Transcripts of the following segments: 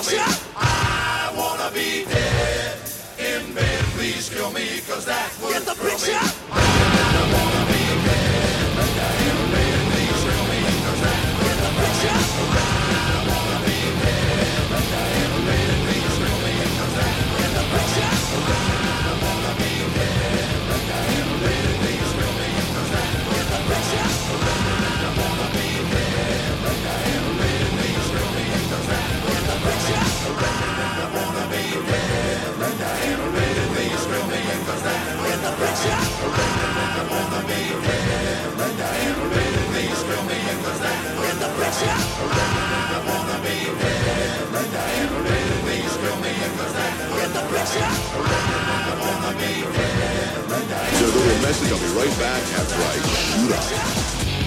picture? I wanna be dead in bed. Please kill me, cause that would get the picture? I wanna be dead in bed. Please kill me, cause that would get the picture? I wanna be dead in bed. Please kill me, cause that would get the picture? I wanna be dead in bed. Please kill me, cause that would get the picture? I wanna be dead in bed. Please kill me, cause that would get the picture? I wanna be dead in bed. Please kill me, cause that would get the picture? I wanna be dead in bed. Please kill me, cause that would get the picture? I wanna be dead in bed. Please kill me, cause that would get the picture? I wanna be dead. So the little message, I'll be right back after I shoot up.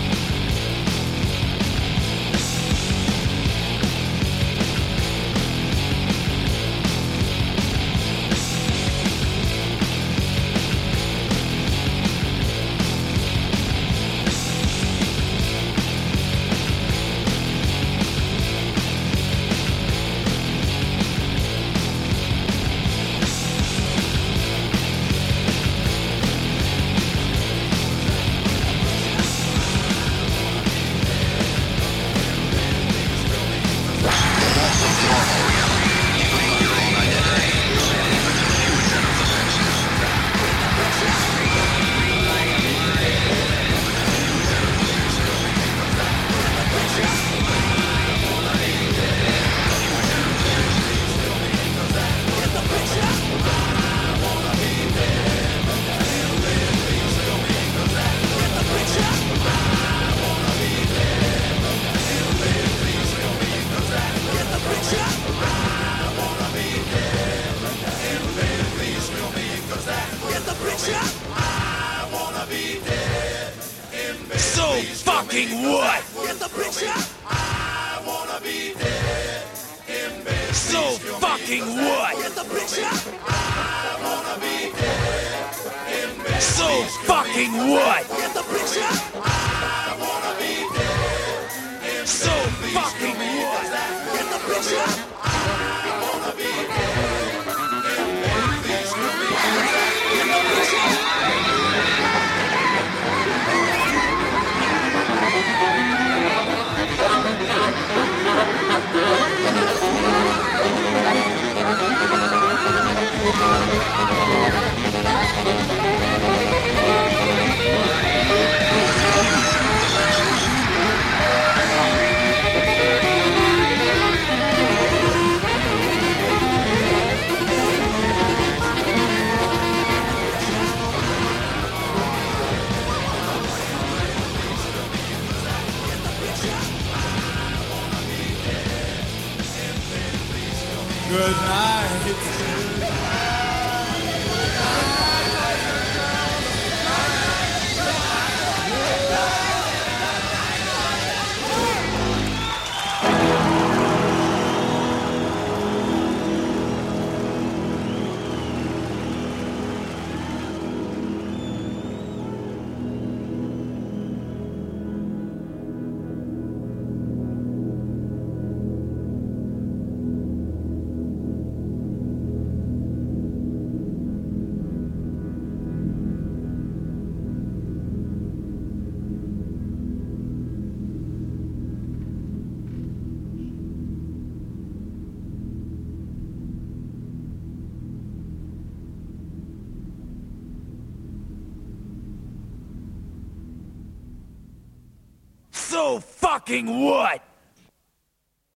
Good night. So fucking what?